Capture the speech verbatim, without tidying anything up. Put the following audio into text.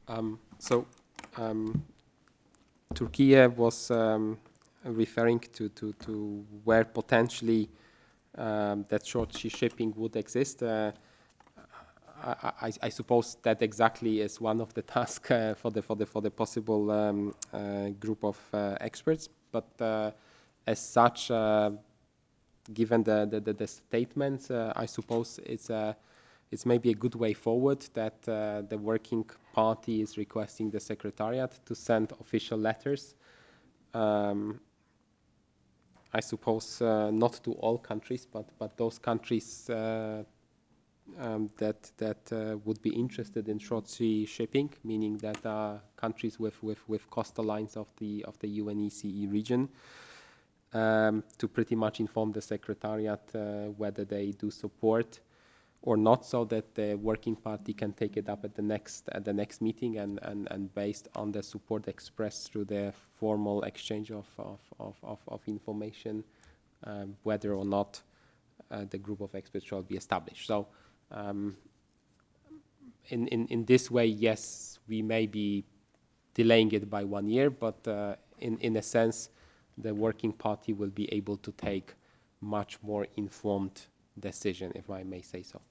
Um, so, um, Turkey was um, referring to, to, to where potentially um, that short sea shipping would exist. Uh, I, I, I suppose that exactly is one of the tasks uh, for the for the for the possible um, uh, group of uh, experts. But uh, as such, uh, given the the, the, the statements, uh, I suppose it's a it's maybe a good way forward that uh, the working party is requesting the secretariat to send official letters. Um, I suppose uh, not to all countries, but but those countries uh, um, that that uh, would be interested in short sea shipping, meaning that uh, countries with, with, with coastal lines of the of the U N E C E region, um, to pretty much inform the secretariat uh, whether they do support or not, so that the working party can take it up at the next at the next meeting, and, and, and based on the support expressed through the formal exchange of of, of, of, of information, um, whether or not uh, the group of experts shall be established. So um, in, in, in this way, yes, we may be delaying it by one year, but uh, in, in a sense, the working party will be able to take much more informed decision, if I may say so.